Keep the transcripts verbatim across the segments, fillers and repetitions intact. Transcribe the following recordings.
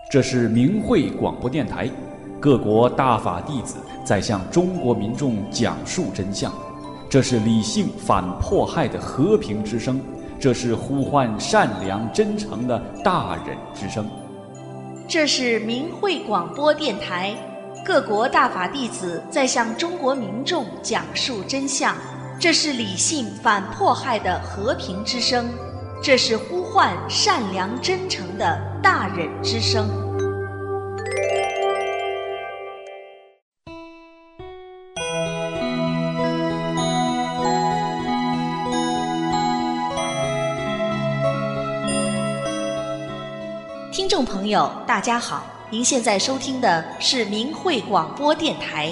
这是明慧广播电台，各国大法弟子在向中国民众讲述真相。这是理性反迫害的和平之声，这是呼唤善良真诚的大忍之声。 这是明慧广播电台，各国大法弟子在向中国民众讲述真相。这是理性反迫害的和平之声，这是呼唤善良真诚的大忍之声。听众朋友，大家好，您现在收听的是明慧广播电台。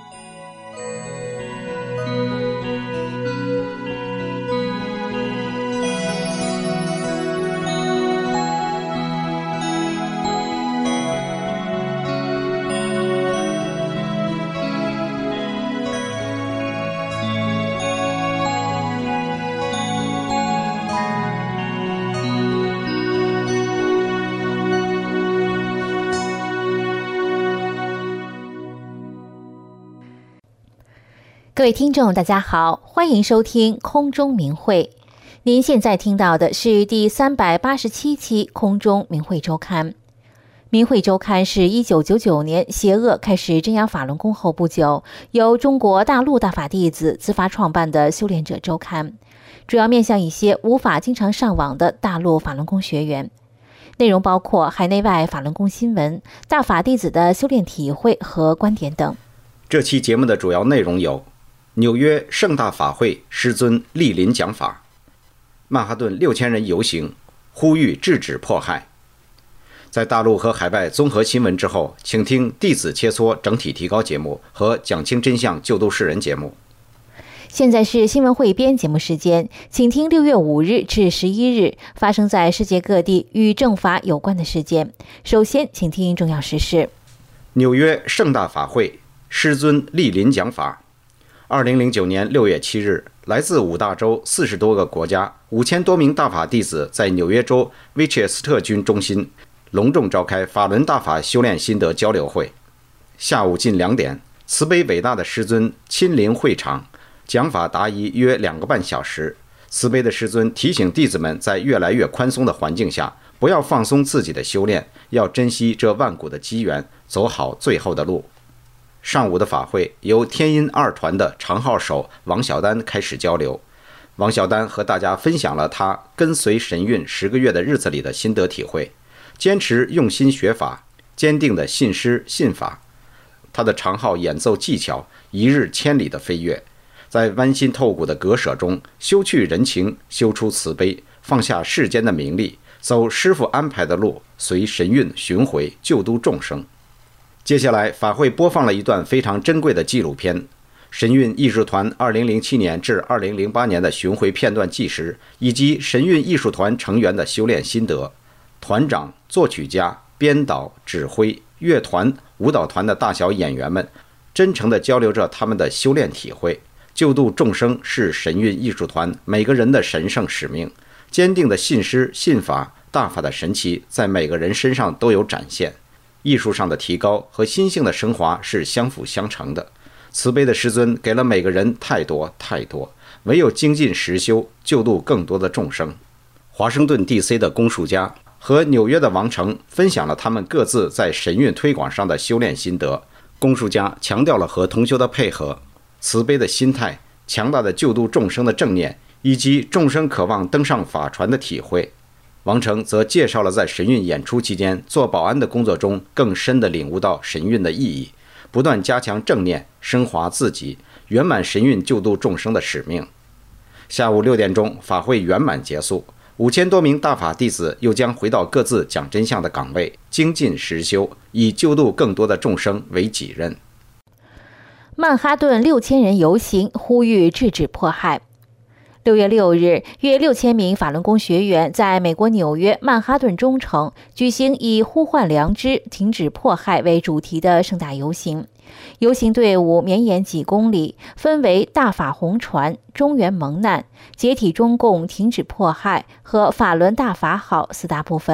各位听众大家好，欢迎收听空中明慧。您现在听到的是第三百八十七期空中明慧周刊。明慧周刊是一九九九年邪恶开始镇压法轮功后不久，由中国大陆大法弟子自发创办的修炼者周刊，主要面向一些无法经常上网的大陆法轮功学员。内容包括海内外法轮功新闻、大法弟子的修炼体会和观点等。 这期节目的主要内容有：纽约盛大法会师尊莅临讲法，曼哈顿六千人游行，呼吁制止迫害。在大陆和海外综合新闻之后，请听弟子切磋整体提高节目和讲清真相救度世人节目。 现在是新闻汇编节目时间，请听六月五日至十一日发生在世界各地与正法有关的事件。首先，请听重要时事。 纽约盛大法会师尊莅临讲法。二零零九年六月七日，来自五大洲四十多个国家五千多名大法弟子在纽约州威切斯特军中心隆重召开法轮大法修炼心得交流会。下午近两点，慈悲伟大的师尊亲临会场，讲法答疑约两个半小时。慈悲的师尊提醒弟子们，在越来越宽松的环境下，不要放松自己的修炼，要珍惜这万古的机缘，走好最后的路。上午的法会由天音二团的长号手王小丹开始交流。王小丹和大家分享了他跟随神韵十个月的日子里的心得体会，坚持用心学法，坚定的信师信法。他的长号演奏技巧一日千里的飞跃，在剜心透骨的割舍中修去人情，修出慈悲，放下世间的名利，走师父安排的路，随神韵巡回救度众生。接下来法会播放了一段非常珍贵的纪录片，神韵艺术团二零零七年至二零零八年的巡回片段纪实，以及神韵艺术团成员的修炼心得。团长、作曲家、编导、指挥、乐团、舞蹈团的大小演员们真诚地交流着他们的修炼体会。救度众生是神韵艺术团每个人的神圣使命，坚定的信师信法，大法的神奇在每个人身上都有展现。艺术上的提高和心性的升华是相辅相成的。慈悲的师尊给了每个人太多太多，唯有精进实修，救度更多的众生。华盛顿 D C 的龚树家和纽约的王成分享了他们各自在神韵推广上的修炼心得。龚树家强调了和同修的配合、慈悲的心态、强大的救度众生的正念，以及众生渴望登上法船的体会。王成则介绍了在神韵演出期间做保安的工作中更深地领悟到神韵的意义，不断加强正念，升华自己，圆满神韵救度众生的使命。下午六点钟，法会圆满结束，五千多名大法弟子又将回到各自讲真相的岗位，精进实修，以救度更多的众生为己任。 曼哈顿六千人游行，呼吁制止迫害。六月六日，约六千名法轮功学员在美国纽约曼哈顿中城举行以呼唤良知、停止迫害为主题的盛大游行。游行队伍绵延几公里，分为大法红传、中原蒙难、解体中共、停止迫害和法轮大法好四大部分。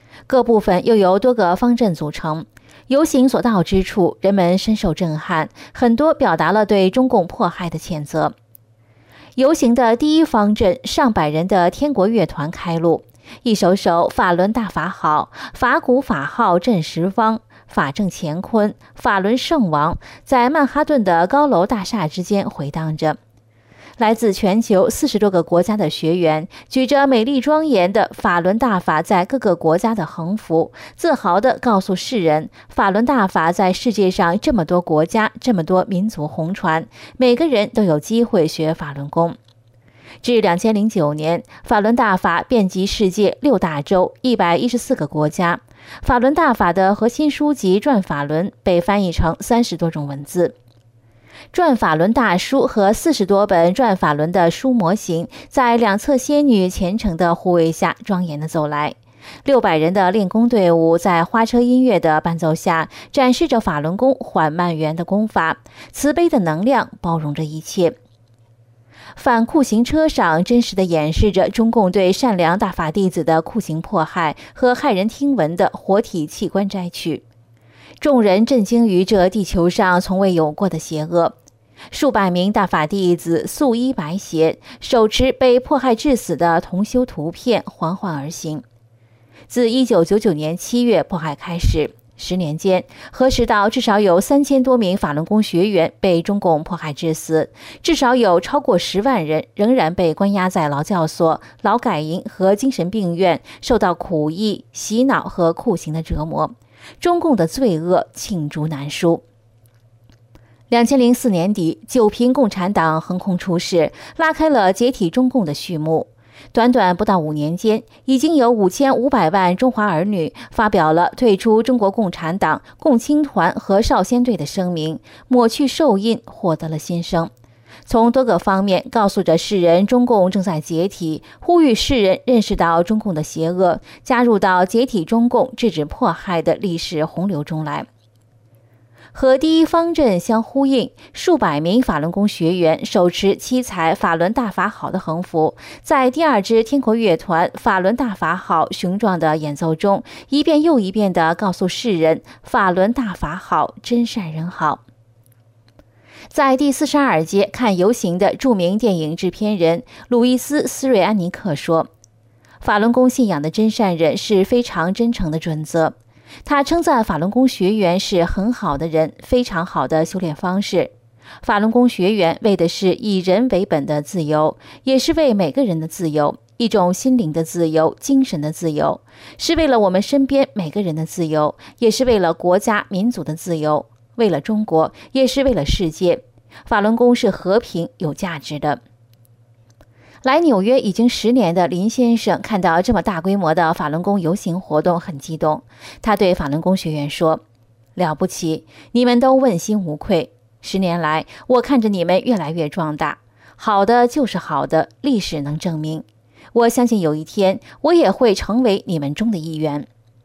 各部分又由多个方阵组成。游行所到之处，人们深受震撼，很多表达了对中共迫害的谴责。游行的第一方阵，上百人的天国乐团开路，一首首法轮大法好，法鼓法号震十方，法正乾坤，法轮圣王，在曼哈顿的高楼大厦之间回荡着。来自全球四十多个国家的学员举着美丽庄严的法轮大法在各个国家的横幅，自豪地告诉世人，法轮大法在世界上这么多国家，这么多民族红传，每个人都有机会学法轮功。至两千零九年，法轮大法遍及世界六大洲一百一十四个国家。法轮大法的核心书籍《转法轮》被翻译成三十多种文字。转法轮大书和四十多本转法轮的书模型，在两侧仙女虔诚的护卫下庄严地走来。六百人的练功队伍在花车音乐的伴奏下，展示着法轮功缓慢圆的功法，慈悲的能量包容着一切。反酷刑车上真实地演示着中共对善良大法弟子的酷刑迫害和骇人听闻的活体器官摘取。众人震惊于这地球上从未有过的邪恶。数百名大法弟子素衣白鞋，手持被迫害致死的同修图片缓缓而行。自一九九九年七月迫害开始，十年间核实到至少有三千多名法轮功学员被中共迫害致死，至少有超过十万人仍然被关押在劳教所、劳改营和精神病院，受到苦役、洗脑和酷刑的折磨。中共的罪恶罄竹难书。两千零四年底，九平共产党横空出世，拉开了解体中共的序幕。短短不到五年间，已经有五千五百万中华儿女发表了退出中国共产党、共青团和少先队的声明，抹去手印，获得了新生。从多个方面告诉着世人，中共正在解体，呼吁世人认识到中共的邪恶，加入到解体中共、制止迫害的历史洪流中来。和第一方阵相呼应，数百名法轮功学员手持七彩法轮大法好的横幅，在第二支天国乐团法轮大法好雄壮的演奏中，一遍又一遍地告诉世人，法轮大法好，真善人好。在第四十二届看游行的著名电影制片人路易斯·斯瑞安尼克说，法轮功信仰的真善人是非常真诚的准则。他称赞法轮功学员是很好的人，非常好的修炼方式。法轮功学员为的是以人为本的自由，也是为每个人的自由，一种心灵的自由、精神的自由，是为了我们身边每个人的自由，也是为了国家民族的自由，为了中国，也是为了世界。法轮功是和平有价值的。来纽约已经十年的林先生看到这么大规模的法轮功游行活动很激动，他对法轮功学员说，了不起，你们都问心无愧，十年来我看着你们越来越壮大，好的就是好的，历史能证明，我相信有一天我也会成为你们中的一员。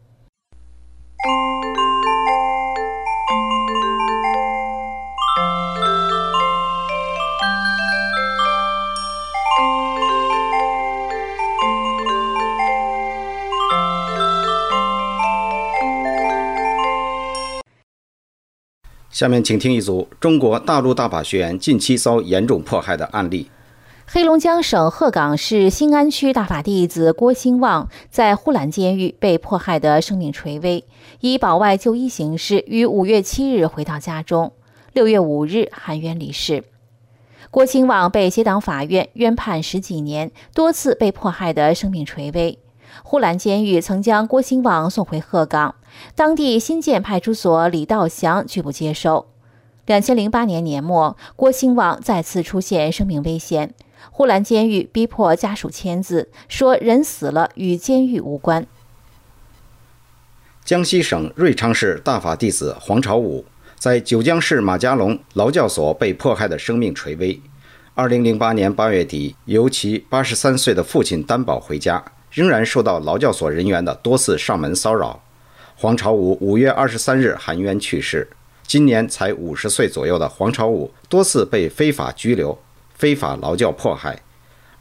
下面请听一组中国大陆大法学员近期遭严重迫害的案例。 黑龙江省鹤岗市新安区大法弟子郭兴旺在呼兰监狱被迫害的生命垂危，以保外就医形式于五月七日回到家中，六月五日含冤离世。郭兴旺被结党法院冤判十几年，多次被迫害的生命垂危。呼兰监狱曾将郭兴旺送回鹤岗，当地新建派出所李道祥拒不接受。两千零八年年末，郭兴旺再次出现生命危险，呼兰监狱逼迫家属签字，说人死了与监狱无关。 江西省瑞昌市大法弟子黄朝武在九江市马家龙劳教所被迫害的生命垂危。二零零八年八月底，由其八十三岁的父亲担保回家，仍然受到劳教所人员的多次上门骚扰。黄朝武五月二十三日含冤去世。今年才五十岁左右的黄朝武多次被非法拘留、非法劳教迫害。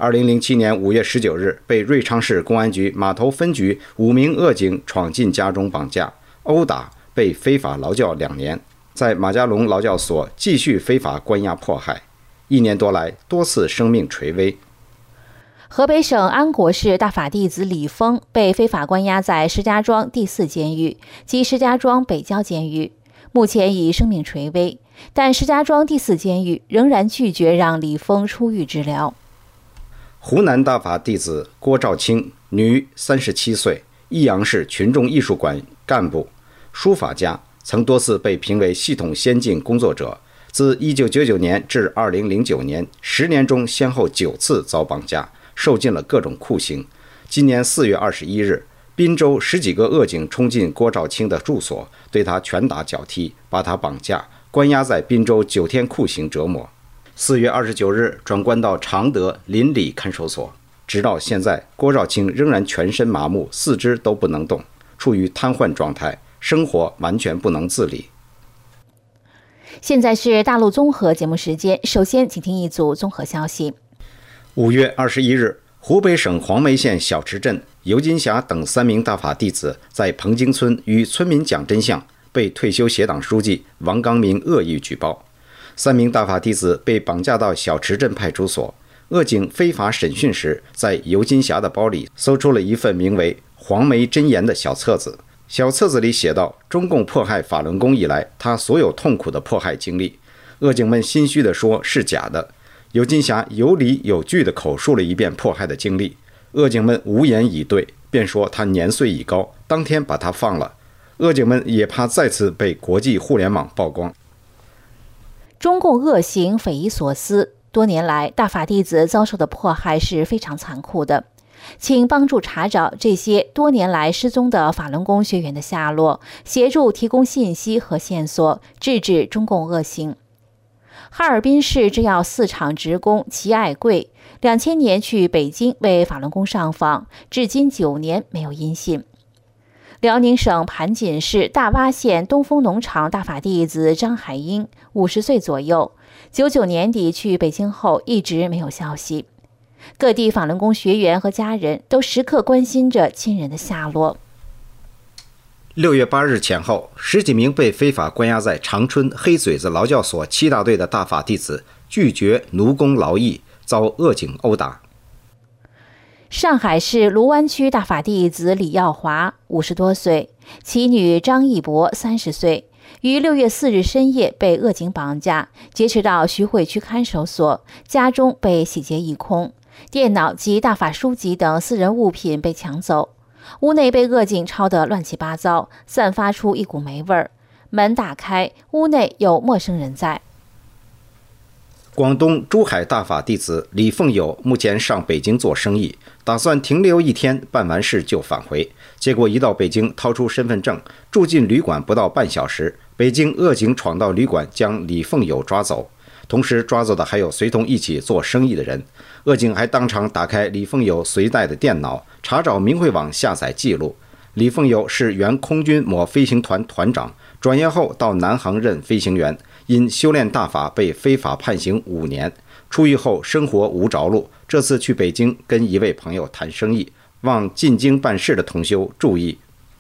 二零零七年五月十九日，被瑞昌市公安局码头分局五名恶警闯进家中绑架、殴打，被非法劳教两年，在马家龙劳教所继续非法关押迫害，一年多来多次生命垂危。 河北省安国市大法弟子李峰被非法关押在石家庄第四监狱及石家庄北郊监狱，目前已生命垂危，但石家庄第四监狱仍然拒绝让李峰出狱治疗。 湖南大法弟子郭兆清，女，三十七岁，益阳市群众艺术馆干部，书法家，曾多次被评为系统先进工作者。自一九九九年至二零零九年，十年中先后九次遭绑架，受尽了各种酷刑。今年四月二十一日，滨州十几个恶警冲进郭兆清的住所，对他拳打脚踢，把他绑架，关押在滨州九天酷刑折磨。四月二十九日转关到常德邻里看守所，直到现在，郭兆清仍然全身麻木，四肢都不能动，处于瘫痪状态，生活完全不能自理。 现在是大陆综合节目时间，首先请听一组综合消息。 五月二十一日，湖北省黄梅县小池镇尤金霞等三名大法弟子在彭京村与村民讲真相，被退休协党书记王刚明恶意举报。三名大法弟子被绑架到小池镇派出所，恶警非法审讯时，在尤金霞的包里搜出了一份名为《黄梅箴言》的小册子。小册子里写道，中共迫害法轮功以来，他所有痛苦的迫害经历。恶警们心虚地说是假的。尤金霞有理有据地口述了一遍迫害的经历，恶警们无言以对，便说他年岁已高，当天把他放了。恶警们也怕再次被国际互联网曝光。 中共恶行匪夷所思，多年来大法弟子遭受的迫害是非常残酷的，请帮助查找这些多年来失踪的法轮功学员的下落，协助提供信息和线索，制止中共恶行。哈尔滨市制药四厂职工齐爱贵，两千年去北京为法轮功上访，至今九年没有音信。辽宁省盘锦市大洼县东风农场大法弟子张海英，五十岁左右，九九年底去北京后一直没有消息。各地法轮功学员和家人都时刻关心着亲人的下落。 六月八日前后，十几名被非法关押在长春黑嘴子劳教所七大队的大法弟子拒绝奴工劳役，遭恶警殴打。 上海市卢湾区大法弟子李耀华，五十多岁，其女张义博，三十岁，于六月四日深夜被恶警绑架，劫持到徐汇区看守所，家中被洗劫一空，电脑及大法书籍等私人物品被抢走，屋内被恶警抄得乱七八糟，散发出一股霉味儿。门打开，屋内有陌生人在。 广东珠海大法弟子李凤友目前上北京做生意，打算停留一天，办完事就返回。结果一到北京，掏出身份证，住进旅馆不到半小时，北京恶警闯到旅馆，将李凤友抓走。同时抓走的还有随同一起做生意的人。恶警还当场打开李凤友随带的电脑，查找明慧网下载记录。李凤友是原空军某飞行团团长，转业后到南航任飞行员，因修炼大法被非法判刑五年。出狱后生活无着落，这次去北京跟一位朋友谈生意，望进京办事的同修注意。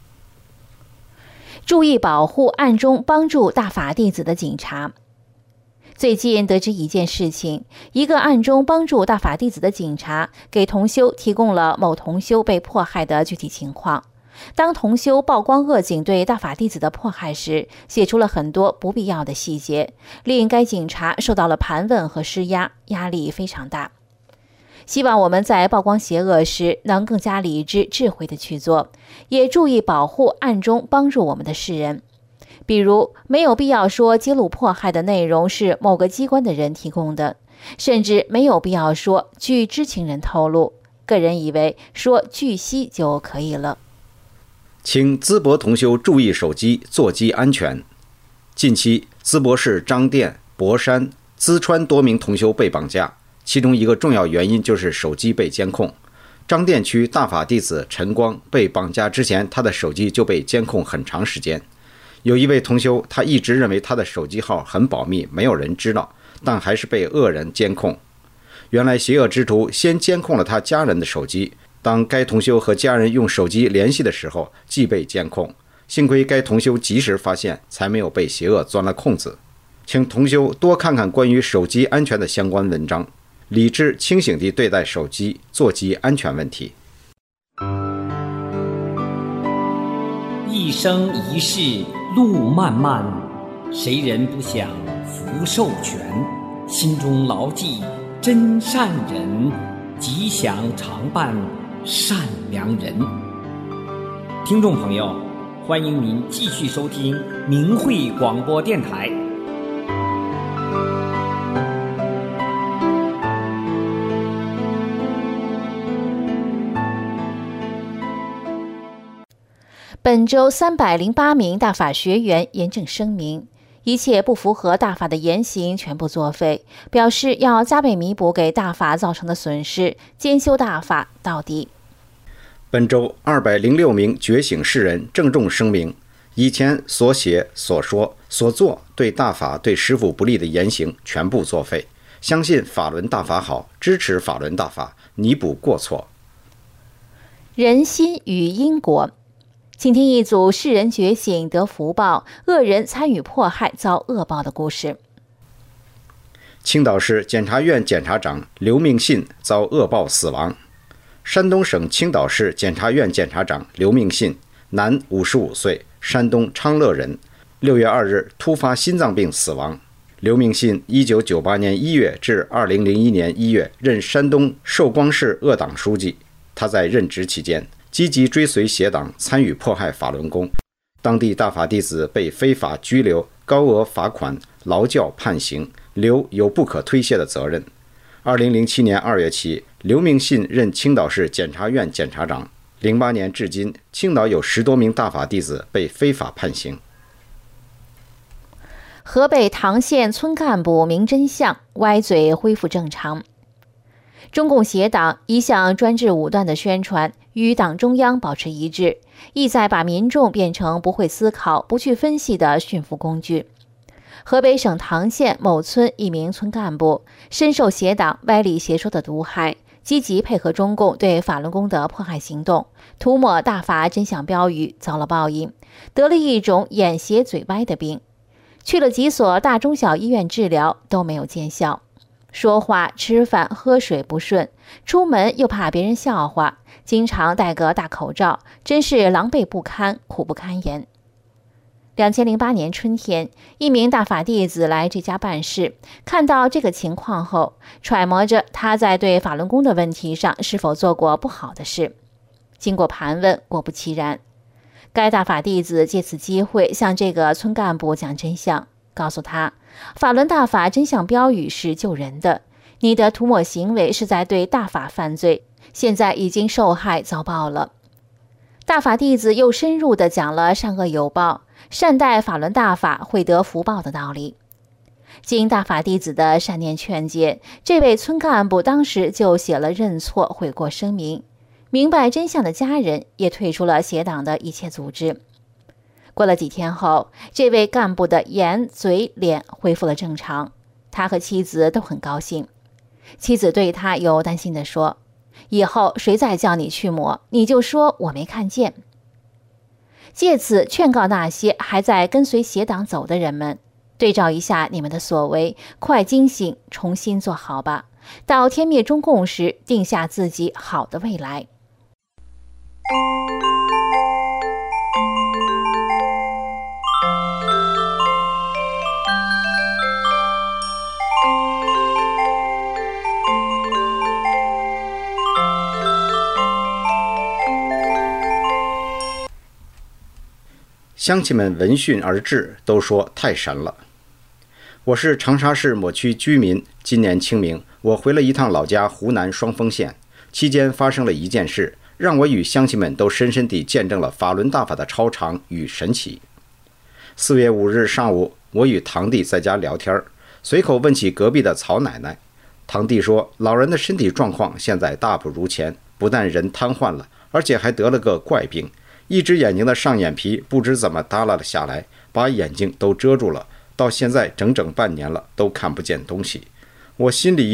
注意保护暗中帮助大法弟子的警察。最近得知一件事情，一个暗中帮助大法弟子的警察给同修提供了某同修被迫害的具体情况。当同修曝光恶警对大法弟子的迫害时，写出了很多不必要的细节，令该警察受到了盘问和施压，压力非常大。希望我们在曝光邪恶时能更加理智智慧地去做，也注意保护暗中帮助我们的世人。比如，没有必要说揭露迫害的内容是某个机关的人提供的，甚至没有必要说据知情人透露。个人以为说据悉就可以了。 请淄博同修注意手机座机安全。近期，淄博市张店、博山、淄川多名同修被绑架，其中一个重要原因就是手机被监控。张店区大法弟子陈光被绑架之前，他的手机就被监控很长时间。有一位同修，他一直认为他的手机号很保密，没有人知道，但还是被恶人监控。 原来邪恶之徒先监控了他家人的手机，当该同修和家人用手机联系的时候，即被监控。幸亏该同修及时发现，才没有被邪恶钻了空子。请同修多看看关于手机安全的相关文章，理智清醒地对待手机座机安全问题。 一生一世路漫漫，谁人不想福寿全？心中牢记真善人，吉祥常伴善良人。听众朋友，欢迎您继续收听明慧广播电台。 本周三百零八名大法学员严正声明，一切不符合大法的言行全部作废，表示要加倍弥补给大法造成的损失，兼修大法到底。 本周二百零六名觉醒世人郑重声明，以前所写、所说、所做对大法、对师父不利的言行全部作废，相信法轮大法好，支持法轮大法，弥补过错。 人心与因果，请听一组世人觉醒得福报，恶人参与迫害遭恶报的故事。 青岛市检察院检察长刘明信遭恶报死亡。山东省青岛市检察院检察长刘明信，男，五十五岁，山东昌乐人，六月二日突发心脏病死亡。刘明信一九九八年一月至二零零一年一月任山东寿光市恶党书记。他在任职期间积极追随邪党，参与迫害法轮功，当地大法弟子被非法拘留、高额罚款、劳教判刑，刘有不可推卸的责任。二零零七年二月起，刘明信任青岛市检察院检察长。零八年至今，青岛有十多名大法弟子被非法判刑。 河北唐县村干部明真相，歪嘴恢复正常。中共邪党一向专制武断的宣传，与党中央保持一致，意在把民众变成不会思考、不去分析的驯服工具。河北省唐县某村一名村干部深受邪党歪理邪说的毒害，积极配合中共对法轮功的迫害行动，涂抹大法真相标语，遭了报应，得了一种眼斜嘴歪的病。去了几所大中小医院治疗都没有见效，说话、吃饭、喝水不顺，出门又怕别人笑话，经常戴个大口罩，真是狼狈不堪，苦不堪言。两千零八年春天，一名大法弟子来这家办事，看到这个情况后，揣摩着他在对法轮功的问题上是否做过不好的事。经过盘问，果不其然。该大法弟子借此机会向这个村干部讲真相，告诉他，法轮大法真相标语是救人的，你的涂抹行为是在对大法犯罪，现在已经受害遭报了。大法弟子又深入地讲了善恶有报，善待法轮大法会得福报的道理。经大法弟子的善念劝解，这位村干部当时就写了认错悔过声明，明白真相的家人也退出了邪党的一切组织。过了几天后，这位干部的眼、嘴、脸恢复了正常，他和妻子都很高兴。妻子对他有担心地说，以后谁再叫你去抹，你就说我没看见。借此劝告那些还在跟随邪党走的人们，对照一下你们的所为，快惊醒，重新做好吧，到天灭中共时定下自己好的未来。 乡亲们闻讯而至，都说太神了。我是长沙市某区居民，今年清明，我回了一趟老家湖南双峰县，期间发生了一件事，让我与乡亲们都深深地见证了法轮大法的超常与神奇。四月五日上午，我与堂弟在家聊天，随口问起隔壁的曹奶奶。堂弟说，老人的身体状况现在大不如前，不但人瘫痪了，而且还得了个怪病，一只眼睛的上眼皮不知怎么耷拉了下来，把眼睛都遮住了，到现在整整半年了，都看不见东西。我心里一动，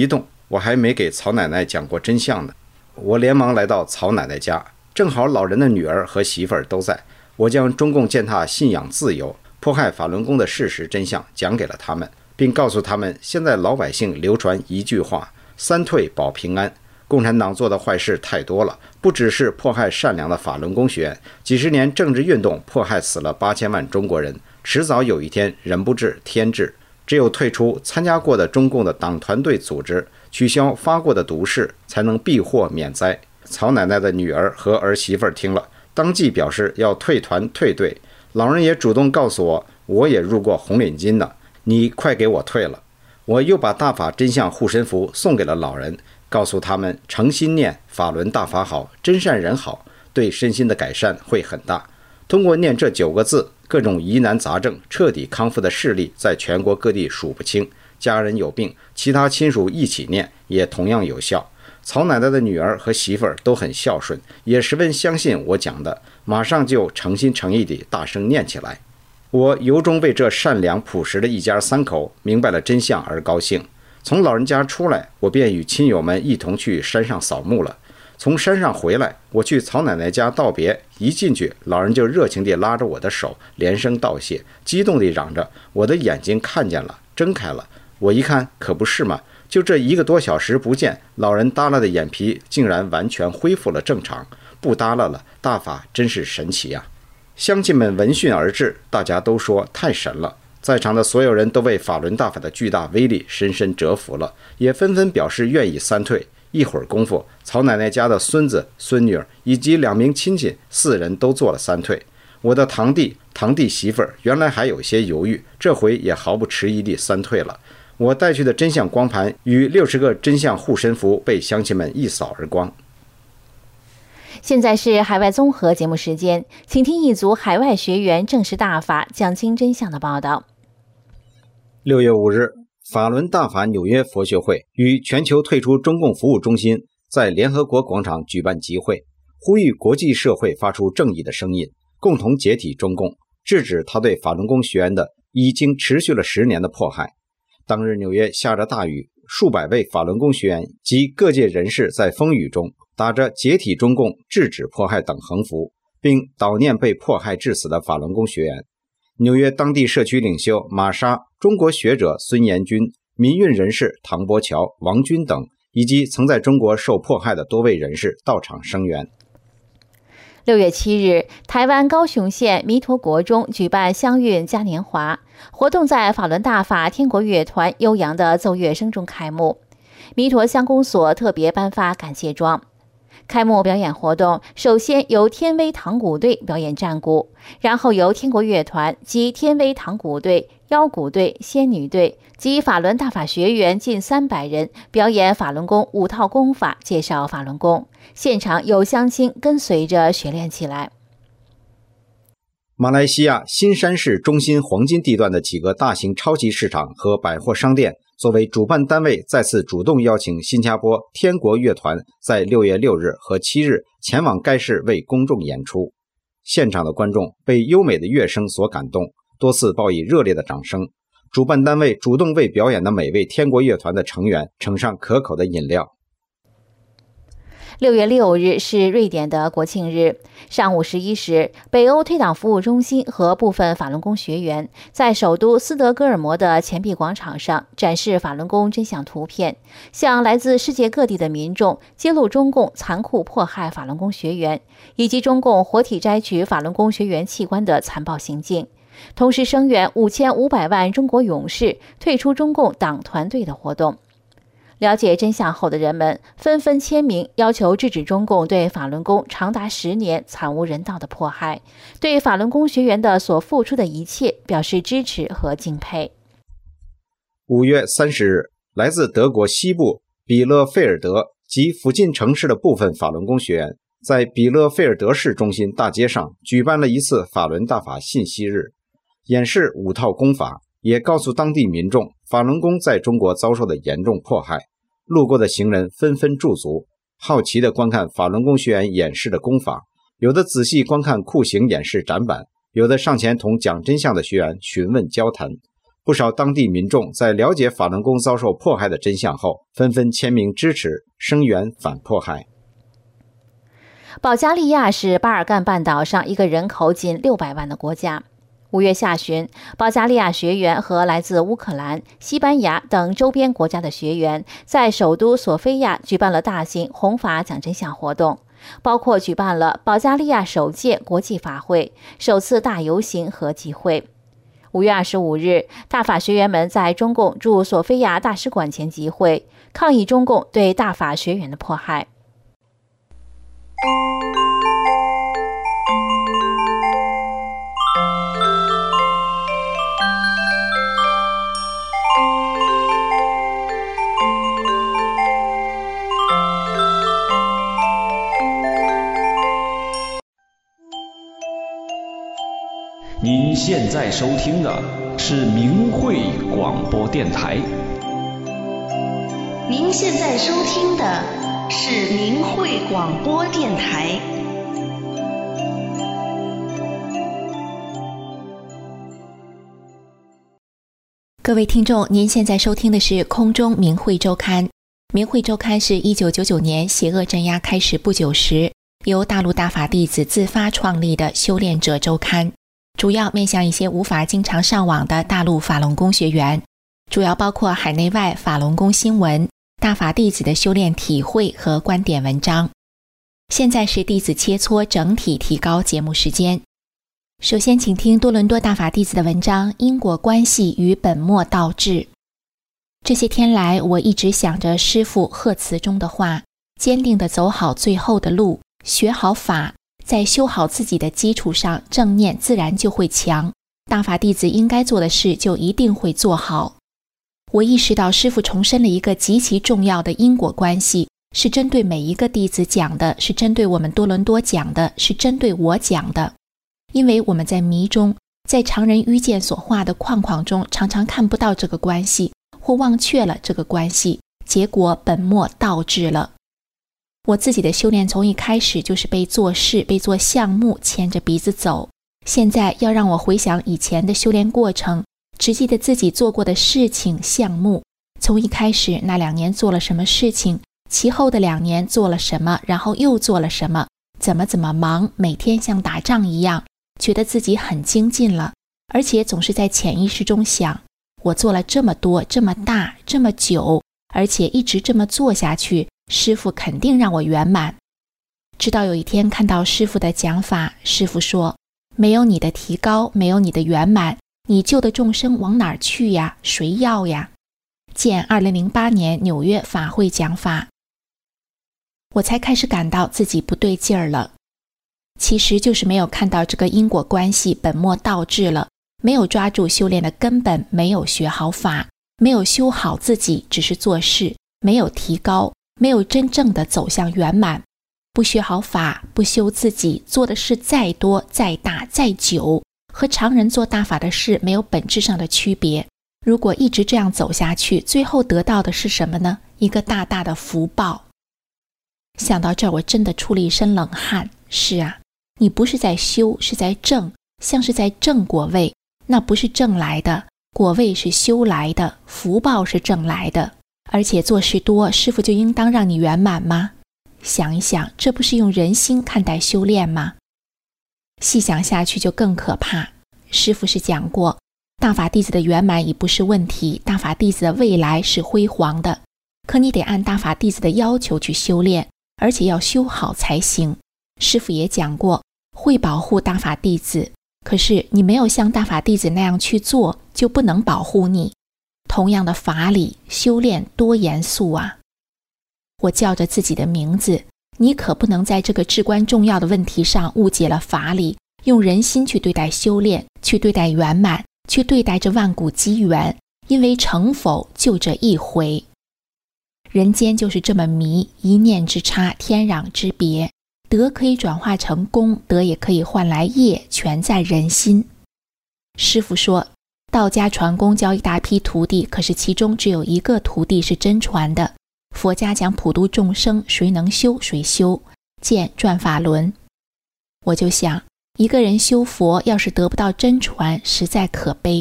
我还没给曹奶奶讲过真相呢。我连忙来到曹奶奶家，正好老人的女儿和媳妇儿都在，我将中共践踏信仰自由、迫害法轮功的事实真相讲给了他们，并告诉他们，现在老百姓流传一句话：三退保平安。共产党做的坏事太多了，不只是迫害善良的法轮功学员，几十年政治运动迫害死了八千万中国人，迟早有一天人不治天治。只有退出参加过的中共的党团队组织，取消发过的毒誓，才能避祸免灾。曹奶奶的女儿和儿媳妇听了，当即表示要退团退队。老人也主动告诉我，我也入过红领巾呢，你快给我退了。我又把大法真相护身符送给了老人，告诉他们诚心念法轮大法好，真善人好，对身心的改善会很大。通过念这九个字，各种疑难杂症彻底康复的事例在全国各地数不清。家人有病，其他亲属一起念也同样有效。曹奶奶的女儿和媳妇儿都很孝顺，也十分相信我讲的，马上就诚心诚意地大声念起来。我由衷为这善良朴实的一家三口明白了真相而高兴。从老人家出来，我便与亲友们一同去山上扫墓了。从山上回来，我去曹奶奶家道别，一进去，老人就热情地拉着我的手，连声道谢，激动地嚷着：“我的眼睛看见了，睁开了。”我一看，可不是嘛，就这一个多小时不见，老人耷拉的眼皮竟然完全恢复了正常，不耷拉了，大法真是神奇啊！乡亲们闻讯而至，大家都说太神了。在场的所有人都为法轮大法的巨大威力深深折服了，也纷纷表示愿意三退。一会儿功夫，曹奶奶家的孙子、孙女儿以及两名亲戚，四人都做了三退。我的堂弟、堂弟媳妇儿原来还有些犹豫，这回也毫不迟疑地三退了。我带去的真相光盘与六十个真相护身符被乡亲们一扫而光。 现在是海外综合节目时间，请听一组海外学员证实大法、讲清真相的报道。 六月五日，法轮大法纽约佛学会与全球退出中共服务中心在联合国广场举办集会，呼吁国际社会发出正义的声音，共同解体中共，制止他对法轮功学员的已经持续了十年的迫害。当日纽约下着大雨，数百位法轮功学员及各界人士在风雨中打着解体中共、制止迫害等横幅，并悼念被迫害致死的法轮功学员。纽约当地社区领袖玛莎、中国学者孙延军、民运人士唐伯乔、王军等，以及曾在中国受迫害的多位人士到场声援。 六月七日，台湾高雄县弥陀国中举办乡运嘉年华活动，在法轮大法天国乐团悠扬的奏乐声中开幕。弥陀乡公所特别颁发感谢状。开幕表演活动首先由天威堂鼓队表演战鼓，然后由天国乐团及天威堂鼓队、腰鼓队、仙女队及法轮大法学员近三百人表演法轮功五套功法，介绍法轮功。现场有乡亲跟随着学练起来。 马来西亚新山市中心黄金地段的几个大型超级市场和百货商店作为主办单位，再次主动邀请新加坡天国乐团在六月六日和七日前往该市为公众演出。现场的观众被优美的乐声所感动，多次报以热烈的掌声。主办单位主动为表演的每位天国乐团的成员盛上可口的饮料。 六月六日是瑞典的国庆日，上午十一时，北欧推党服务中心和部分法轮功学员在首都斯德哥尔摩的钱币广场上展示法轮功真相图片，向来自世界各地的民众揭露中共残酷迫害法轮功学员以及中共活体摘取法轮功学员器官的残暴行径，同时声援五千五百万中国勇士退出中共党团队的活动。了解真相后的人们纷纷签名，要求制止中共对法轮功长达十年惨无人道的迫害，对法轮功学员的所付出的一切表示支持和敬佩。 五月三十日，来自德国西部比勒费尔德及附近城市的部分法轮功学员在比勒费尔德市中心大街上举办了一次法轮大法信息日，演示五套功法，也告诉当地民众法轮功在中国遭受的严重迫害。路过的行人纷纷驻足，好奇地观看法轮功学员演示的功法，有的仔细观看酷刑演示展板，有的上前同讲真相的学员询问交谈。 不少当地民众在了解法轮功遭受迫害的真相后，纷纷签名支持，声援反迫害。 保加利亚是巴尔干半岛上一个人口仅六百万的国家。五月下旬，保加利亚学员和来自乌克兰、西班牙等周边国家的学员在首都索菲亚举办了大型弘法讲真相活动，包括举办了保加利亚首届国际法会、首次大游行和集会。五月二十五日，大法学员们在中共驻索菲亚大使馆前集会，抗议中共对大法学员的迫害。 您现在收听的是明慧广播电台。 您现在收听的是明慧广播电台。 各位听众，您现在收听的是空中明慧周刊。明慧周刊是一九九九年邪恶镇压开始不久时，由大陆大法弟子自发创立的修炼者周刊，主要面向一些无法经常上网的大陆法轮功学员，主要包括海内外法轮功新闻、大法弟子的修炼体会和观点文章。现在是弟子切磋整体提高节目时间。首先请听多伦多大法弟子的文章《因果关系与本末倒置》。这些天来，我一直想着师父贺词中的话，坚定地走好最后的路，学好法，在修好自己的基础上，正念自然就会强，大法弟子应该做的事就一定会做好。我意识到师父重申了一个极其重要的因果关系，是针对每一个弟子讲的，是针对我们多伦多讲的，是针对我讲的。因为我们在迷中，在常人愚见所画的框框中，常常看不到这个关系，或忘却了这个关系，结果本末倒置了。我自己的修炼从一开始就是被做事、被做项目牵着鼻子走。现在要让我回想以前的修炼过程，只记得自己做过的事情、项目，从一开始那两年做了什么事情，其后的两年做了什么，然后又做了什么，怎么怎么忙，每天像打仗一样，觉得自己很精进了，而且总是在潜意识中想，我做了这么多、这么大、这么久，而且一直这么做下去，师父肯定让我圆满。直到有一天看到师父的讲法，师父说，没有你的提高，没有你的圆满，你救的众生往哪儿去呀？谁要呀？见二零零八年纽约法会讲法，我才开始感到自己不对劲儿了。其实就是没有看到这个因果关系本末倒置了，没有抓住修炼的根本，没有学好法，没有修好自己，只是做事，没有提高，没有真正的走向圆满。不学好法，不修自己，做的事再多、再大、再久，和常人做大法的事没有本质上的区别。如果一直这样走下去，最后得到的是什么呢？一个大大的福报。想到这儿，我真的出了一身冷汗。是啊，你不是在修，是在正，像是在正果位，那不是正来的，果位是修来的，福报是正来的。而且做事多，师父就应当让你圆满吗？想一想，这不是用人心看待修炼吗？细想下去就更可怕。师父是讲过，大法弟子的圆满已不是问题，大法弟子的未来是辉煌的，可你得按大法弟子的要求去修炼，而且要修好才行。师父也讲过，会保护大法弟子，可是你没有像大法弟子那样去做，就不能保护你。同样的法理，修炼多严肃啊！我叫着自己的名字，你可不能在这个至关重要的问题上误解了法理，用人心去对待修炼，去对待圆满，去对待这万古机缘，因为成否就这一回。人间就是这么迷，一念之差，天壤之别。德可以转化成功，德也可以换来业，全在人心。师父说，道家传功教一大批徒弟，可是其中只有一个徒弟是真传的。佛家讲普度众生，谁能修谁修，见转法轮。我就想，一个人修佛要是得不到真传，实在可悲。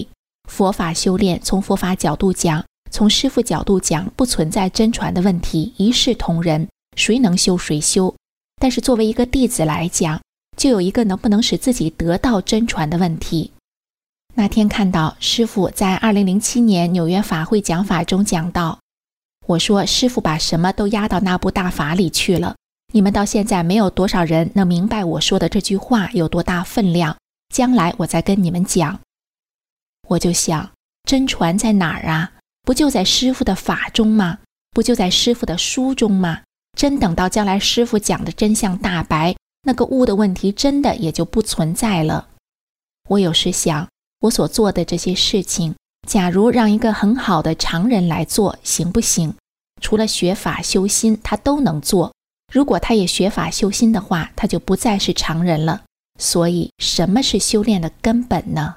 佛法修炼，从佛法角度讲，从师父角度讲，不存在真传的问题，一视同仁，谁能修谁修。但是作为一个弟子来讲，就有一个能不能使自己得到真传的问题。那天看到师父在二零零七年纽约法会讲法中讲到，我说师父把什么都压到那部大法里去了，你们到现在没有多少人能明白我说的这句话有多大分量，将来我再跟你们讲。我就想，真传在哪儿啊？不就在师父的法中吗？不就在师父的书中吗？真等到将来师父讲的真相大白，那个悟的问题真的也就不存在了。我有时想，我所做的这些事情，假如让一个很好的常人来做，行不行？除了学法修心，他都能做。如果他也学法修心的话，他就不再是常人了。所以，什么是修炼的根本呢？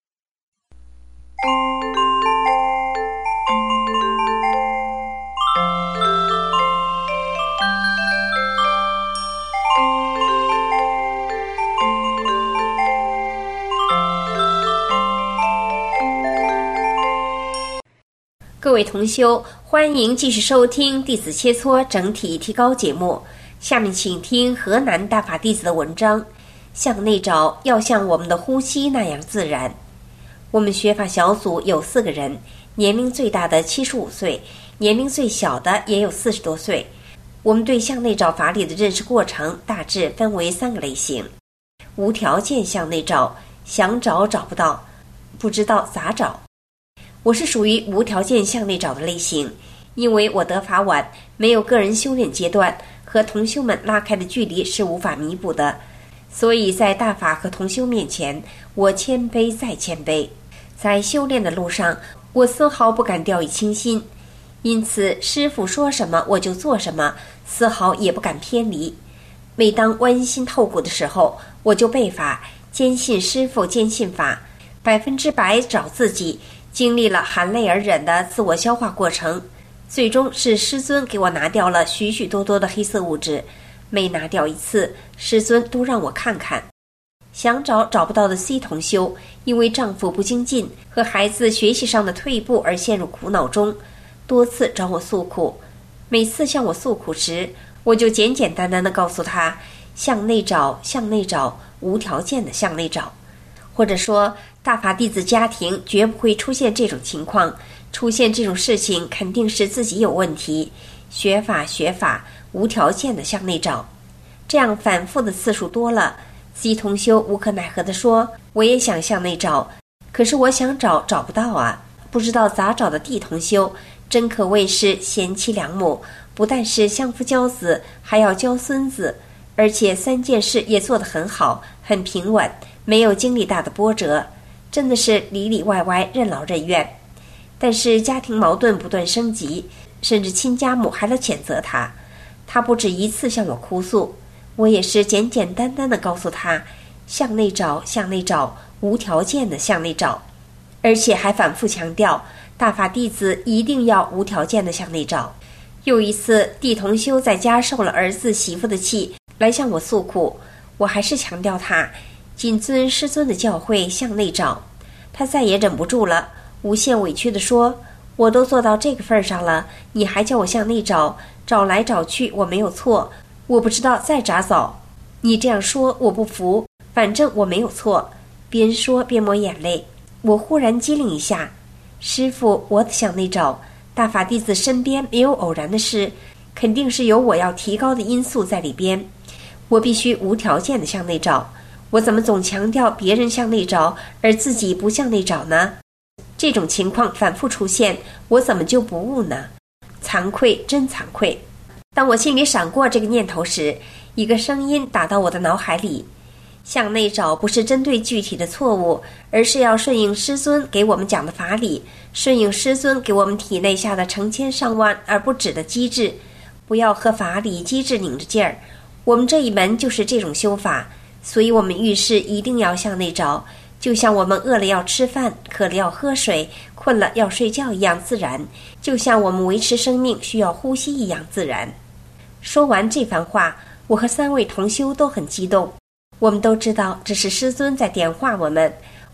各位同修，欢迎继续收听弟子切磋整体提高节目。下面请听河南大法弟子的文章，向内找要像我们的呼吸那样自然。我们学法小组有四个人，年龄最大的七十五岁，年龄最小的也有四十多岁。我们对向内找法理的认识过程大致分为三个类型：无条件向内找，想找找不到，不知道咋找。我是属于无条件向内找的类型，因为我得法晚，没有个人修炼阶段，和同修们拉开的距离是无法弥补的，所以在大法和同修面前，我谦卑再谦卑。在修炼的路上，我丝毫不敢掉以轻心，因此师父说什么我就做什么，丝毫也不敢偏离。每当剜心透骨的时候，我就背法，坚信师父，坚信法，百分之百找自己，经历了含泪而忍的自我消化过程，最终是师尊给我拿掉了许许多多的黑色物质，每拿掉一次，师尊都让我看看。想找找不到的 C 同修，因为丈夫不精进和孩子学习上的退步而陷入苦恼中，多次找我诉苦。每次向我诉苦时，我就简简单单地告诉他，向内找，向内找，无条件的向内找。或者说，大法弟子家庭绝不会出现这种情况，出现这种事情肯定是自己有问题。学法学法，无条件的向内找。这样反复的次数多了， C 同修无可奈何地说，我也想向内找，可是我想找找不到啊，不知道咋找的 D 同修真可谓是贤妻良母，不但是相夫教子，还要教孙子，而且三件事也做得很好，很平稳，没有经历大的波折，真的是里里外外任劳任怨。但是家庭矛盾不断升级，甚至亲家母还来谴责他，他不止一次向我哭诉，我也是简简单单地告诉他，向内找，向内找，无条件的向内找，而且还反复强调，大法弟子一定要无条件的向内找。又一次，弟同修在家受了儿子媳妇的气，来向我诉苦，我还是强调他谨遵师尊的教诲，向内找。他再也忍不住了，无限委屈地说，我都做到这个份上了，你还叫我向内找，找来找去我没有错，我不知道再咋找。你这样说我不服，反正我没有错。边说边抹眼泪，我忽然机灵一下，师父，我得向内找，大法弟子身边没有偶然的事，肯定是有我要提高的因素在里边，我必须无条件的向内找。我怎么总强调别人向内找，而自己不向内找呢？这种情况反复出现，我怎么就不悟呢？惭愧，真惭愧。当我心里闪过这个念头时，一个声音打到我的脑海里，向内找不是针对具体的错误，而是要顺应师尊给我们讲的法理，顺应师尊给我们体内下的成千上万而不止的机制，不要和法理机制拧着劲儿。我们这一门就是这种修法，所以我们遇事一定要向内找，就像我们饿了要吃饭，渴了要喝水，困了要睡觉一样自然，就像我们维持生命需要呼吸一样自然。说完这番话，我和三位同修都很激动。我们都知道这是师尊在点化我们，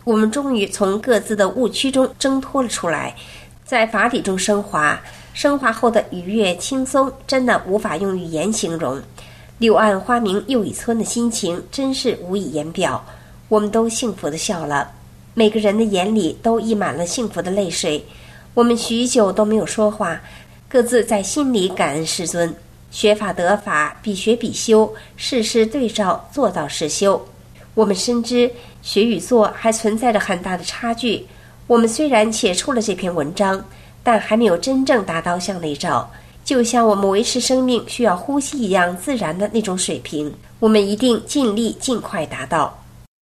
我们终于从各自的误区中挣脱了出来，在法理中升华，升华后的愉悦轻松真的无法用语言形容。柳暗花明又一村的心情真是无以言表，我们都幸福地笑了，每个人的眼里都溢满了幸福的泪水。我们许久都没有说话，各自在心里感恩师尊。学法得法，必学必修，事事对照，做到是修。我们深知学与做还存在着很大的差距，我们虽然写出了这篇文章，但还没有真正达到向内照，就像我们维持生命需要呼吸一样自然的那种水平，我们一定尽力尽快达到。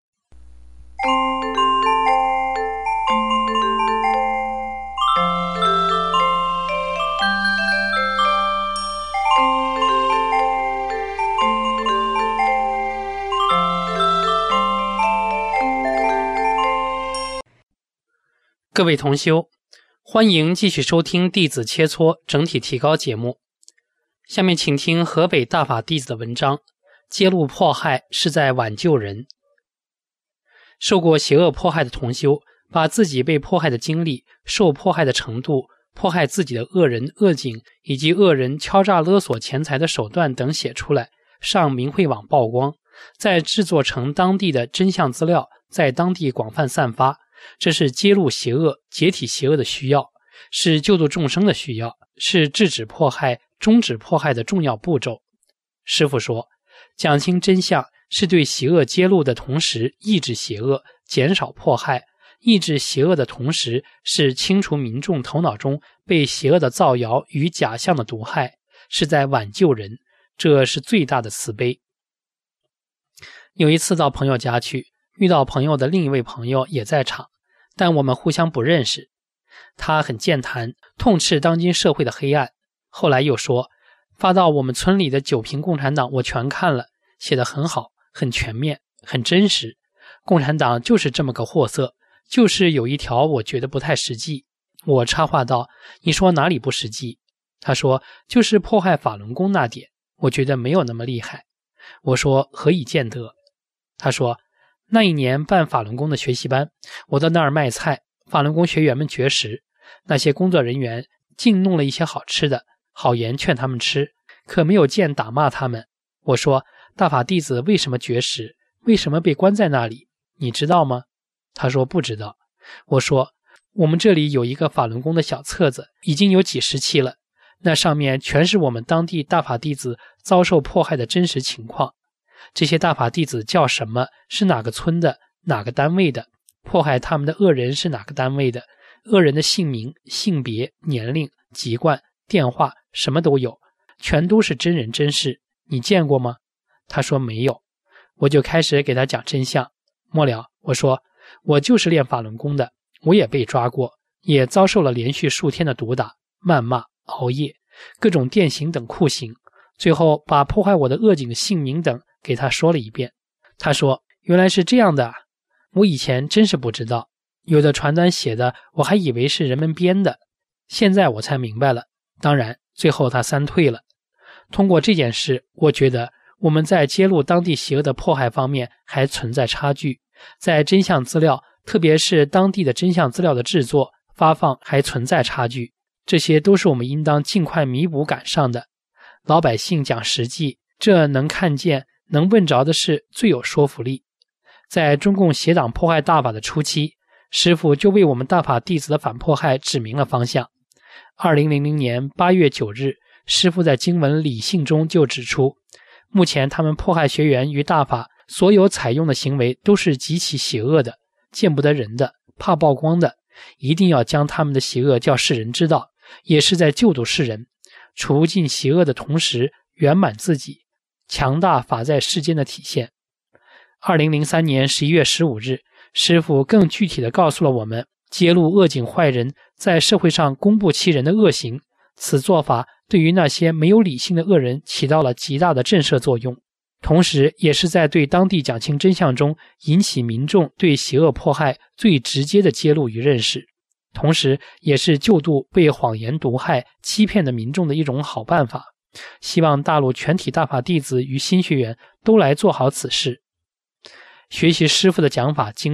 各位同修，欢迎继续收听弟子切磋整体提高节目。下面请听河北大法弟子的文章，揭露迫害是在挽救人。受过邪恶迫害的同修，把自己被迫害的经历、受迫害的程度、迫害自己的恶人恶警以及恶人敲诈勒索钱财的手段等写出来，上明慧网曝光，再制作成当地的真相资料，在当地广泛散发。这是揭露邪恶、解体邪恶的需要，是救度众生的需要，是制止迫害、终止迫害的重要步骤。师父说，讲清真相是对邪恶揭露的同时抑制邪恶，减少迫害；抑制邪恶的同时是清除民众头脑中被邪恶的造谣与假象的毒害，是在挽救人，这是最大的慈悲。有一次到朋友家去，遇到朋友的另一位朋友也在场，但我们互相不认识。他很健谈，痛斥当今社会的黑暗。后来又说，发到我们村里的九评共产党我全看了，写得很好，很全面，很真实。共产党就是这么个货色，就是有一条我觉得不太实际。我插话道，你说哪里不实际？他说，就是迫害法轮功那点，我觉得没有那么厉害。我说，何以见得？他说，那一年办法轮功的学习班，我到那儿卖菜，法轮功学员们绝食，那些工作人员竟弄了一些好吃的，好言劝他们吃，可没有见打骂他们。我说，大法弟子为什么绝食？为什么被关在那里？你知道吗？他说不知道。我说，我们这里有一个法轮功的小册子，已经有几十期了，那上面全是我们当地大法弟子遭受迫害的真实情况。这些大法弟子叫什么，是哪个村的，哪个单位的，迫害他们的恶人是哪个单位的，恶人的姓名、性别、年龄、籍贯、电话，什么都有，全都是真人真事。你见过吗？他说没有。我就开始给他讲真相。末了，我说，我就是练法轮功的，我也被抓过，也遭受了连续数天的毒打、谩骂、熬夜，各种电刑等酷刑，最后把迫害我的恶警的姓名等给他说了一遍。他说，原来是这样的啊，我以前真是不知道，有的传单写的我还以为是人们编的，现在我才明白了。当然最后他三退了。通过这件事，我觉得我们在揭露当地邪恶的迫害方面还存在差距，在真相资料，特别是当地的真相资料的制作、发放还存在差距，这些都是我们应当尽快弥补赶上的。老百姓讲实际，这能看见能问着的事最有说服力。在中共邪党迫害大法的初期，师父就为我们大法弟子的反迫害指明了方向。二零零零年八月九日，师父在经文理性中就指出，目前他们迫害学员与大法所有采用的行为都是极其邪恶的，见不得人的，怕曝光的，一定要将他们的邪恶叫世人知道，也是在救度世人，除尽邪恶的同时圆满自己，强大法在世间的体现。二零零三年十一月十五日，师父更具体地告诉了我们，揭露恶警坏人在社会上公布其人的恶行，此做法对于那些没有理性的恶人起到了极大的震慑作用，同时也是在对当地讲清真相中引起民众对邪恶迫害最直接的揭露与认识，同时也是救度被谎言毒害欺骗的民众的一种好办法。希望大陆全体大法弟子与新学员都来做好此事。学习师父的讲法经文，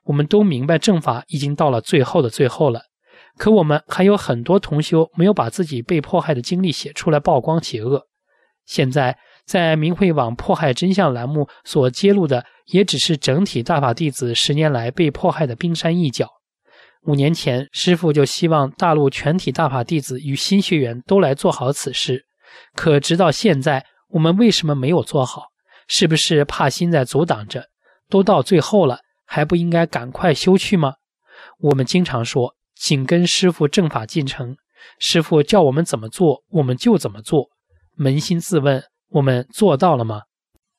我们都明白正法已经到了最后的最后了，可我们还有很多同修没有把自己被迫害的经历写出来曝光解厄。现在在明慧网迫害真相栏目所揭露的也只是整体大法弟子十年来被迫害的冰山一角。五年前，师父就希望大陆全体大法弟子与新学员都来做好此事，可直到现在，我们为什么没有做好？是不是怕心在阻挡着？都到最后了，还不应该赶快修去吗？我们经常说，紧跟师父正法进程，师父叫我们怎么做，我们就怎么做。扪心自问，我们做到了吗？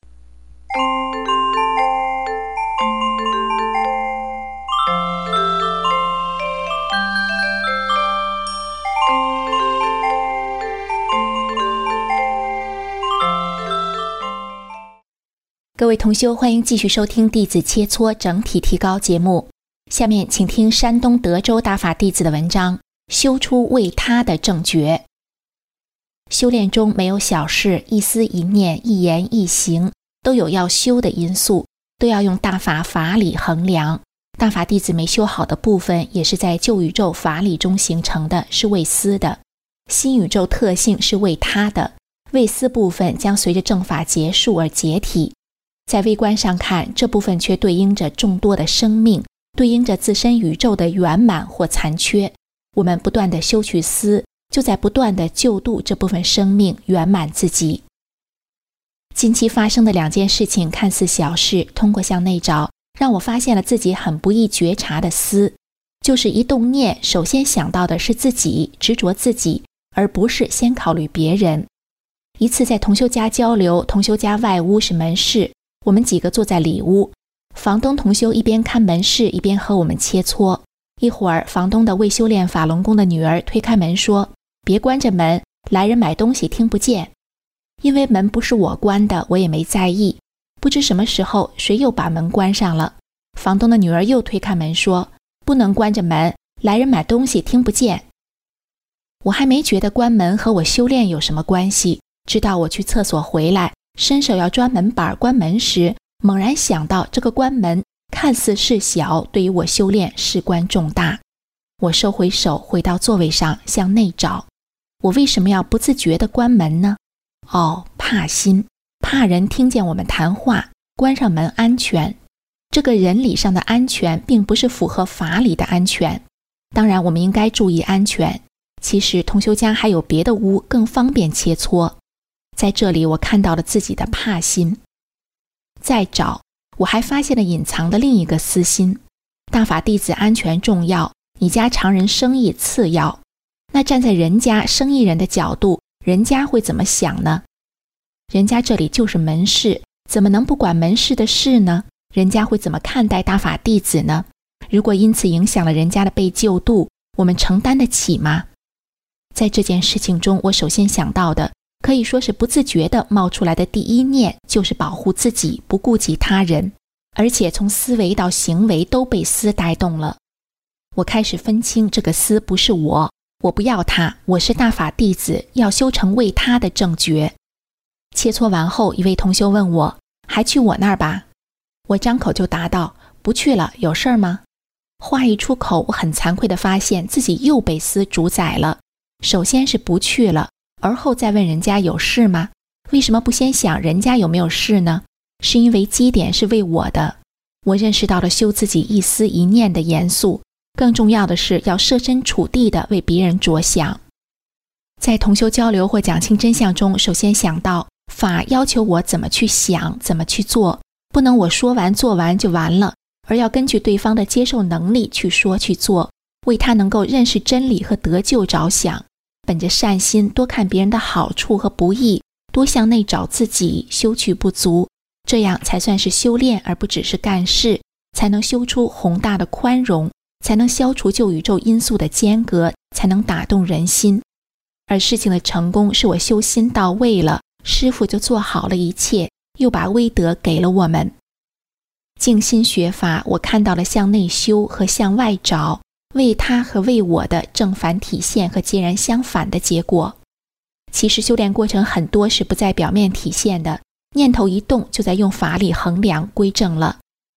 各位同修，欢迎继续收听弟子切磋整体提高节目。下面请听山东德州大法弟子的文章，修出为他的正觉。修炼中没有小事，一思一念一言一行都有要修的因素，都要用大法法理衡量。大法弟子没修好的部分也是在旧宇宙法理中形成的，是为私的。新宇宙特性是为他的，为私部分将随着正法结束而解体。在微观上看，这部分却对应着众多的生命，对应着自身宇宙的圆满或残缺。我们不断地修去私，就在不断地救度这部分生命，圆满自己。近期发生的两件事情看似小事，通过向内找，让我发现了自己很不易觉察的私，就是一动念首先想到的是自己，执着自己，而不是先考虑别人。一次在同修家交流，同修家外屋是门市，我们几个坐在里屋，房东同修一边看门市一边和我们切磋。一会儿，房东的未修炼法轮功的女儿推开门说：“别关着门，来人买东西听不见。”因为门不是我关的，我也没在意。不知什么时候，谁又把门关上了。房东的女儿又推开门说：“不能关着门，来人买东西听不见。”我还没觉得关门和我修炼有什么关系，直到我去厕所回来，伸手要抓门板关门时，猛然想到这个关门看似事小，对于我修炼事关重大。我收回手，回到座位上，向内找。我为什么要不自觉地关门呢？哦，怕心，怕人听见我们谈话，关上门安全。这个人理上的安全并不是符合法理的安全，当然我们应该注意安全。其实同修家还有别的屋更方便切磋，在这里我看到了自己的怕心。再找，我还发现了隐藏的另一个私心。大法弟子安全重要，你家常人生意次要。那站在人家生意人的角度，人家会怎么想呢？人家这里就是门市，怎么能不管门市的事呢？人家会怎么看待大法弟子呢？如果因此影响了人家的被救度，我们承担得起吗？在这件事情中，我首先想到的，可以说是不自觉地冒出来的第一念，就是保护自己，不顾及他人，而且从思维到行为都被私带动了。我开始分清这个私不是我，我不要他，我是大法弟子，要修成为他的正觉。切磋完后，一位同修问我，还去我那儿吧？我张口就答道，不去了，有事儿吗？话一出口，我很惭愧地发现自己又被私主宰了。首先是不去了，而后再问人家有事吗？为什么不先想人家有没有事呢？是因为基点是为我的。我认识到了修自己一思一念的严肃，更重要的是要设身处地地为别人着想。在同修交流或讲清真相中，首先想到法要求我怎么去想，怎么去做，不能我说完做完就完了，而要根据对方的接受能力去说去做，为他能够认识真理和得救着想。本着善心，多看别人的好处和不易，多向内找自己，修去不足，这样才算是修炼，而不只是干事，才能修出宏大的宽容，才能消除旧宇宙因素的间隔，才能打动人心。而事情的成功是我修心到位了，师父就做好了一切，又把威德给了我们。静心学法，我看到了向内修和向外找，为他和为我的正反体现和截然相反的结果。其实修炼过程很多是不在表面体现的，念头一动就在用法理衡量归正了。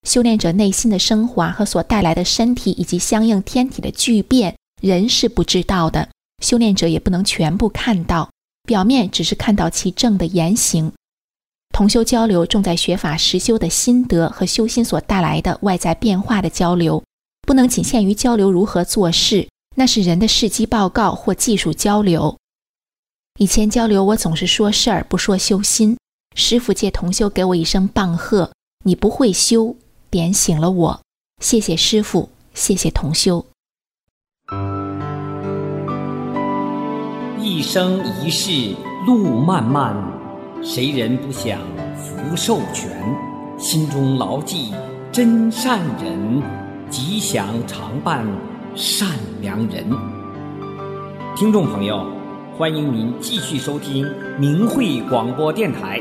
修炼者内心的升华和所带来的身体以及相应天体的巨变，人是不知道的，修炼者也不能全部看到，表面只是看到其正的言行。同修交流重在学法实修的心得和修心所带来的外在变化的交流，不能仅限于交流如何做事，那是人的事迹报告或技术交流。以前交流我总是说事儿不说修心，师父借同修给我一声棒喝，你不会修，点醒了我，谢谢师父，谢谢同修。 一生一世路漫漫，谁人不想福寿全？心中牢记真善人，吉祥常伴善良人。听众朋友，欢迎您继续收听明慧广播电台。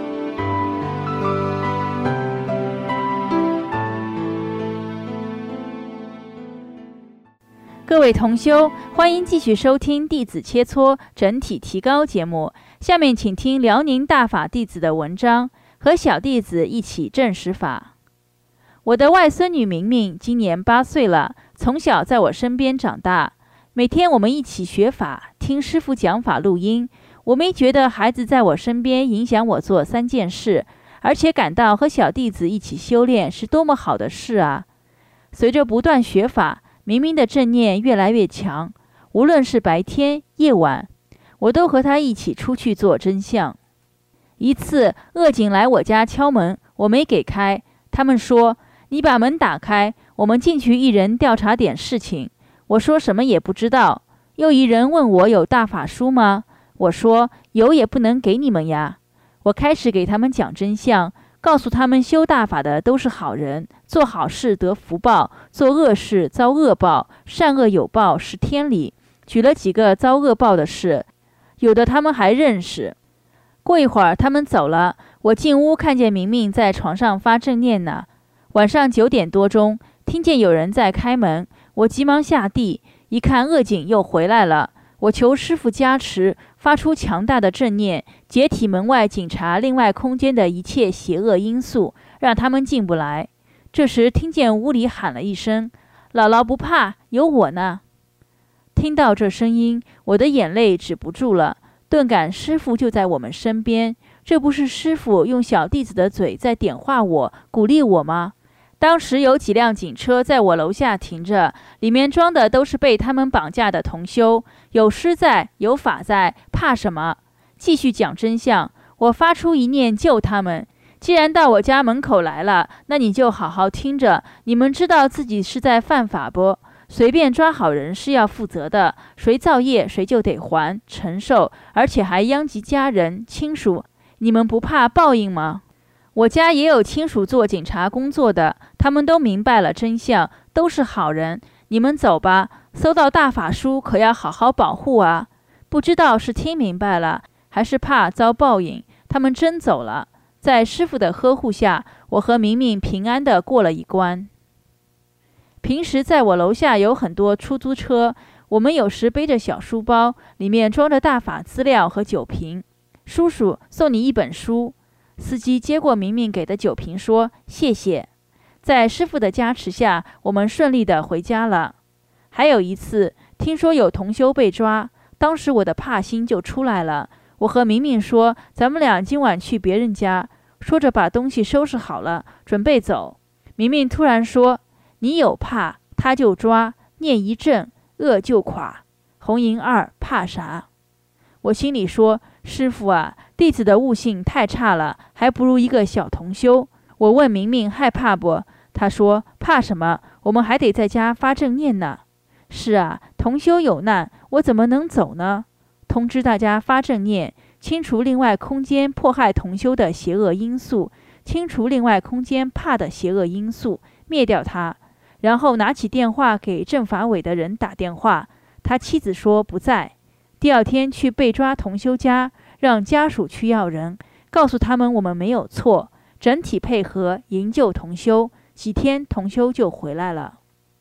各位同修，欢迎继续收听弟子切磋整体提高节目。下面请听辽宁大法弟子的文章，和小弟子一起证实法。我的外孙女明明今年八岁了，从小在我身边长大，每天我们一起学法，听师父讲法录音。我没觉得孩子在我身边影响我做三件事，而且感到和小弟子一起修炼是多么好的事啊！随着不断学法，明明的正念越来越强，无论是白天夜晚，我都和他一起出去做真相。一次恶警来我家敲门，我没给开，他们说你把门打开，我们进去一人调查点事情。我说什么也不知道。又一人问我有大法书吗？我说有也不能给你们呀。我开始给他们讲真相，告诉他们修大法的都是好人，做好事得福报，做恶事遭恶报，善恶有报是天理。举了几个遭恶报的事，有的他们还认识。过一会儿他们走了，我进屋看见明明在床上发正念呢。晚上九点多钟，听见有人在开门，我急忙下地，一看恶警又回来了。我求师父加持，发出强大的正念，解体门外警察另外空间的一切邪恶因素，让他们进不来。这时听见屋里喊了一声：姥姥不怕，有我呢。听到这声音，我的眼泪止不住了，顿感师父就在我们身边。这不是师父用小弟子的嘴在点化我，鼓励我吗？当时有几辆警车在我楼下停着，里面装的都是被他们绑架的同修，有师在，有法在，怕什么？继续讲真相。我发出一念救他们。既然到我家门口来了，那你就好好听着。你们知道自己是在犯法不？随便抓好人是要负责的，谁造业谁就得还承受，而且还殃及家人亲属。你们不怕报应吗？我家也有亲属做警察工作的，他们都明白了真相，都是好人。你们走吧，搜到大法书可要好好保护啊！不知道是听明白了，还是怕遭报应，他们真走了。在师父的呵护下，我和明明平安地过了一关。平时在我楼下有很多出租车，我们有时背着小书包，里面装着大法资料和酒瓶。叔叔，送你一本书。司机接过明明给的酒瓶说谢谢。在师父的加持下，我们顺利地回家了。还有一次，听说有同修被抓，当时我的怕心就出来了。我和明明说，咱们俩今晚去别人家，说着把东西收拾好了，准备走。明明突然说，你有怕，他就抓，念一阵，恶就垮。红银二，怕啥？我心里说，师父啊，弟子的悟性太差了，还不如一个小同修。我问明明害怕不？他说怕什么？我们还得在家发正念呢。是啊，同修有难，我怎么能走呢？通知大家发正念，清除另外空间迫害同修的邪恶因素，清除另外空间怕的邪恶因素，灭掉它。然后拿起电话给政法委的人打电话，他妻子说不在。第二天去被抓同修家，让家属去要人，告诉他们我们没有错，整体配合营救同修。几天同修就回来了。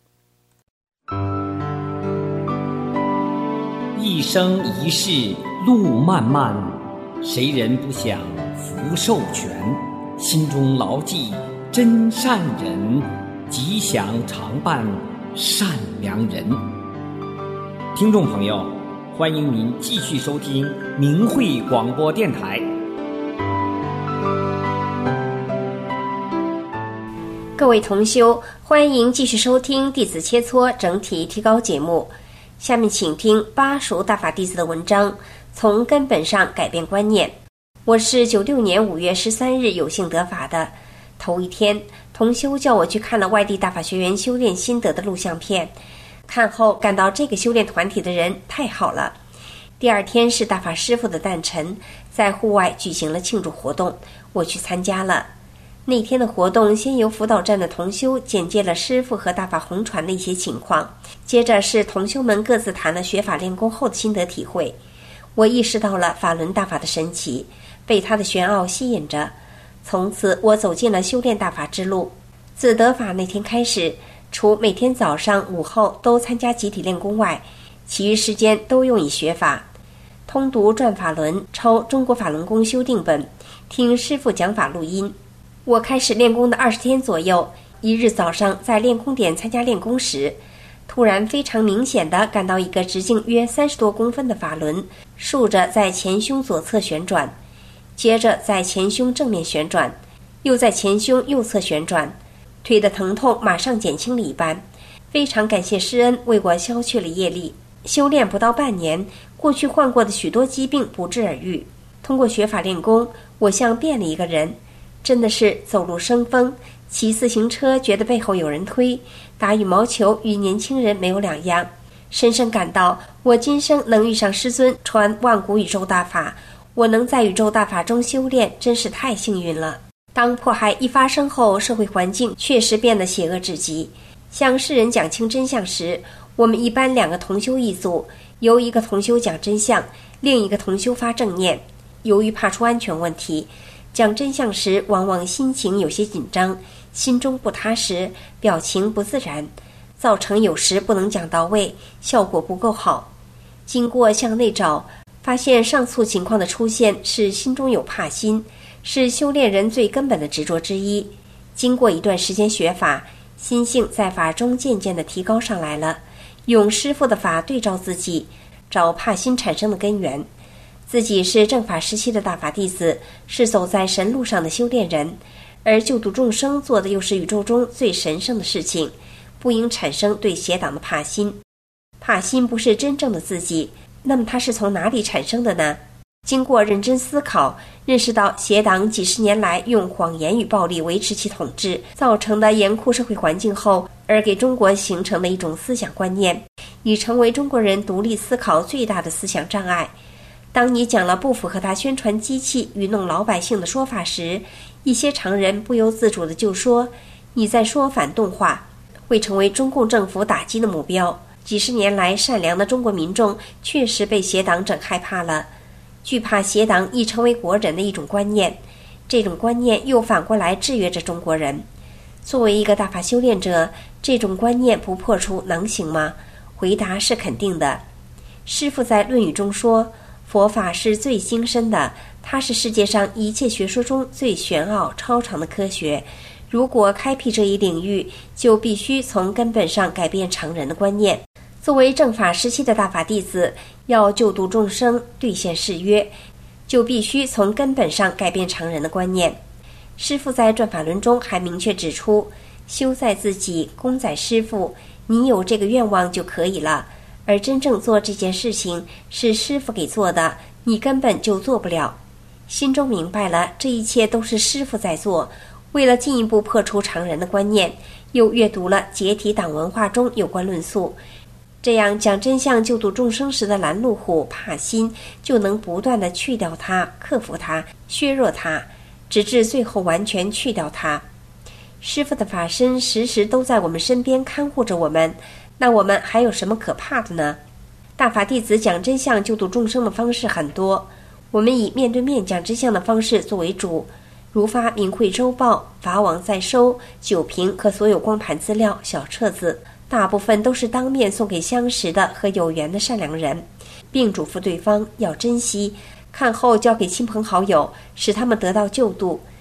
一生一世路漫漫，谁人不想福寿全？心中牢记真善人，吉祥常伴善良人。听众朋友，欢迎您继续收听明慧广播电台。 各位同修，欢迎继续收听弟子切磋整体提高节目。下面请听巴蜀大法弟子的文章，从根本上改变观念。我是九六年五月十三日有幸得法的。头一天，同修叫我去看了外地大法学员修炼心得的录像片，看后感到这个修炼团体的人太好了。第二天是大法师父的诞辰，在户外举行了庆祝活动，我去参加了。那天的活动先由辅导站的同修简介了师父和大法红传的一些情况，接着是同修们各自谈了学法练功后的心得体会。我意识到了法轮大法的神奇，被它的玄奥吸引着。从此我走进了修炼大法之路。自得法那天开始，除每天早上午后都参加集体练功外，其余时间都用以学法，通读转法轮，抄中国法轮功修订本，听师父讲法录音。我开始练功的二十天左右，一日早上在练功点参加练功时，突然非常明显地感到一个直径约三十多公分的法轮竖着在前胸左侧旋转，接着在前胸正面旋转，又在前胸右侧旋转，腿的疼痛马上减轻了一般。非常感谢师恩为我消去了业力。修炼不到半年，过去患过的许多疾病不治而愈。通过学法练功，我像变了一个人，真的是走路生风，骑自行车觉得背后有人推，打羽毛球与年轻人没有两样。深深感到我今生能遇上师尊传万古宇宙大法，我能在宇宙大法中修炼，真是太幸运了。当迫害一发生后，社会环境确实变得邪恶至极。向世人讲清真相时，我们一般两个同修一组，由一个同修讲真相，另一个同修发正念。由于怕出安全问题，讲真相时往往心情有些紧张，心中不踏实，表情不自然，造成有时不能讲到位，效果不够好。经过向内找，发现上述情况的出现是心中有怕心，是修炼人最根本的执着之一。经过一段时间学法，心性在法中渐渐地提高上来了，用师父的法对照自己，找怕心产生的根源。自己是正法时期的大法弟子，是走在神路上的修炼人，而救度众生做的又是宇宙中最神圣的事情，不应产生对邪党的怕心。怕心不是真正的自己，那么它是从哪里产生的呢？经过认真思考，认识到邪党几十年来用谎言与暴力维持其统治造成的严酷社会环境后，而给中国形成的一种思想观念，已成为中国人独立思考最大的思想障碍。当你讲了不符合他宣传机器愚弄老百姓的说法时，一些常人不由自主地就说你在说反动话，会成为中共政府打击的目标。几十年来，善良的中国民众确实被邪党整害怕了，惧怕邪党已成为国人的一种观念，这种观念又反过来制约着中国人。作为一个大法修炼者，这种观念不破除能行吗？回答是肯定的。师父在《论语》中说，佛法是最精深的，它是世界上一切学说中最玄奥超长的科学。如果开辟这一领域，就必须从根本上改变常人的观念。作为正法时期的大法弟子，要救度众生，兑现誓约，就必须从根本上改变常人的观念。师父在转法轮中还明确指出，修在自己，功在师父，你有这个愿望就可以了。而真正做这件事情是师父给做的，你根本就做不了。心中明白了，这一切都是师父在做。为了进一步破除常人的观念，又阅读了解体党文化中有关论述，这样讲真相救度众生时的拦路虎怕心就能不断地去掉它，克服它，削弱它，直至最后完全去掉它。师父的法身时时都在我们身边看护着我们，那我们还有什么可怕的呢？大法弟子讲真相救度众生的方式很多，我们以面对面讲真相的方式作为主，如发明慧周报、法网在收、酒瓶和所有光盘资料、小册子，大部分都是当面送给相识的和有缘的善良人，并嘱咐对方要珍惜，看后交给亲朋好友，使他们得到救度。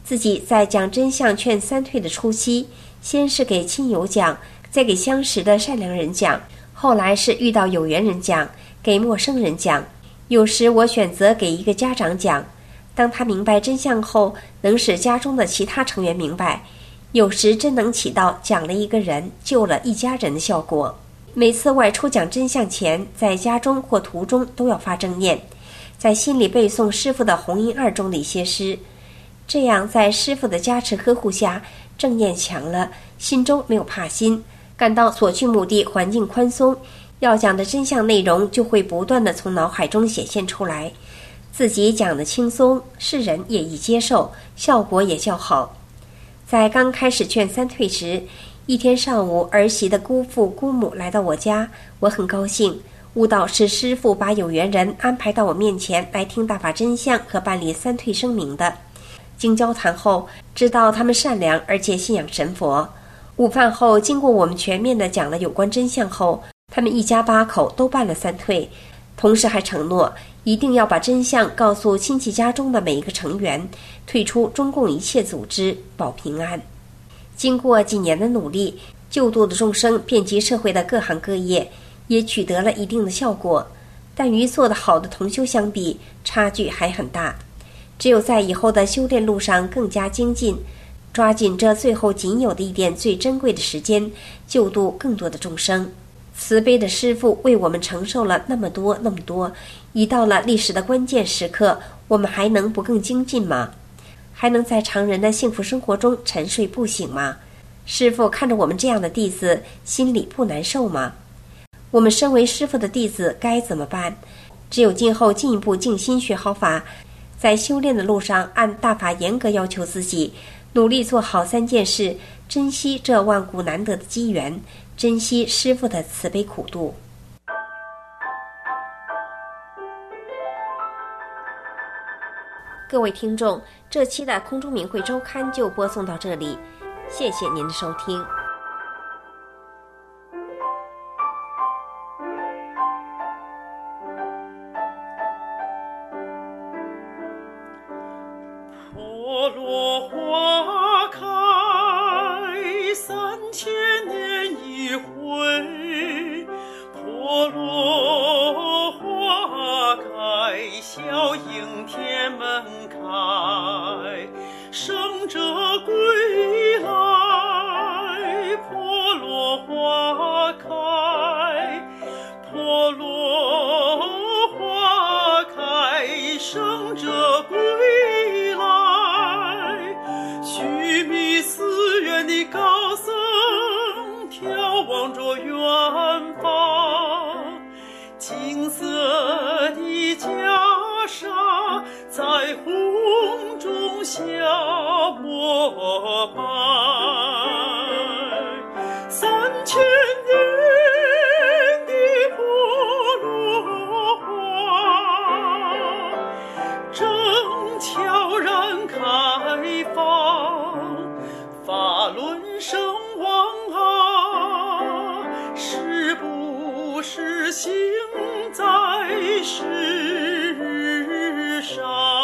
自己在讲真相劝三退的初期，先是给亲友讲，再给相识的善良人讲，后来是遇到有缘人讲，给陌生人讲。有时我选择给一个家长讲，当他明白真相后，能使家中的其他成员明白，有时真能起到讲了一个人救了一家人的效果。每次外出讲真相前，在家中或途中都要发正念，在心里背诵师父的弘音二中的一些诗，这样在师父的加持呵护下，正念强了，心中没有怕心，感到所去目的环境宽松，要讲的真相内容就会不断地从脑海中显现出来，自己讲得轻松，世人也易接受，效果也较好。在刚开始劝三退时，一天上午，儿媳的姑父姑母来到我家，我很高兴，悟到是师父把有缘人安排到我面前来听大法真相和办理三退声明的。经交谈后，知道他们善良而且信仰神佛。午饭后，经过我们全面地讲了有关真相后，他们一家八口都办了三退，同时还承诺一定要把真相告诉亲戚家中的每一个成员，退出中共一切组织，保平安。经过几年的努力，救度的众生遍及社会的各行各业，也取得了一定的效果，但与做得好的同修相比，差距还很大。只有在以后的修炼路上更加精进，抓紧这最后仅有的一点最珍贵的时间，救度更多的众生。慈悲的师父为我们承受了那么多那么多，一到了历史的关键时刻，我们还能不更精进吗？还能在常人的幸福生活中沉睡不醒吗？师父看着我们这样的弟子，心里不难受吗？我们身为师父的弟子该怎么办？只有今后进一步静心学好法，在修炼的路上按大法严格要求自己，努力做好三件事，珍惜这万古难得的机缘，珍惜师父的慈悲苦度。各位听众，这期的空中明慧周刊就播送到这里，谢谢您的收听。 婆罗花开，三千年一回，婆罗花开，笑迎天门开，圣者归来，婆罗花开，婆罗花开，圣者归来，须弥寺院的高僧眺望着远方，金色的袈裟在红中下膜拜，三千年的婆罗花正悄然开放，法轮圣王啊，是不是行在世上？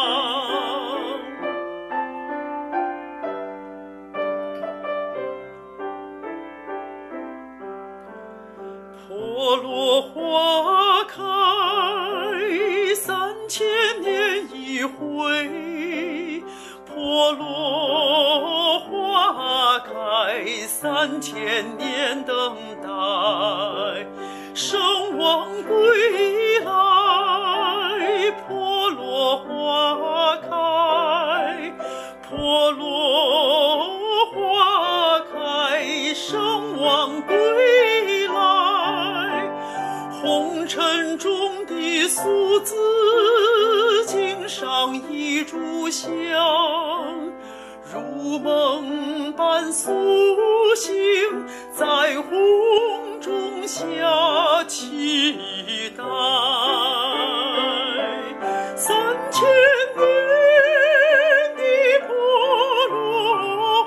婆罗花开，三千年一回，婆罗花开，三千年等待，圣王归来，婆罗花开，婆罗花开，圣王归来，红尘中的俗子经上一炷香，如梦般苏醒，在红中下期待，三千年的婆罗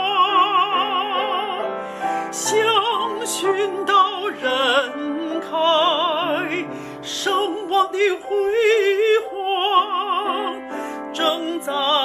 花，香熏到人开，圣王的辉煌正在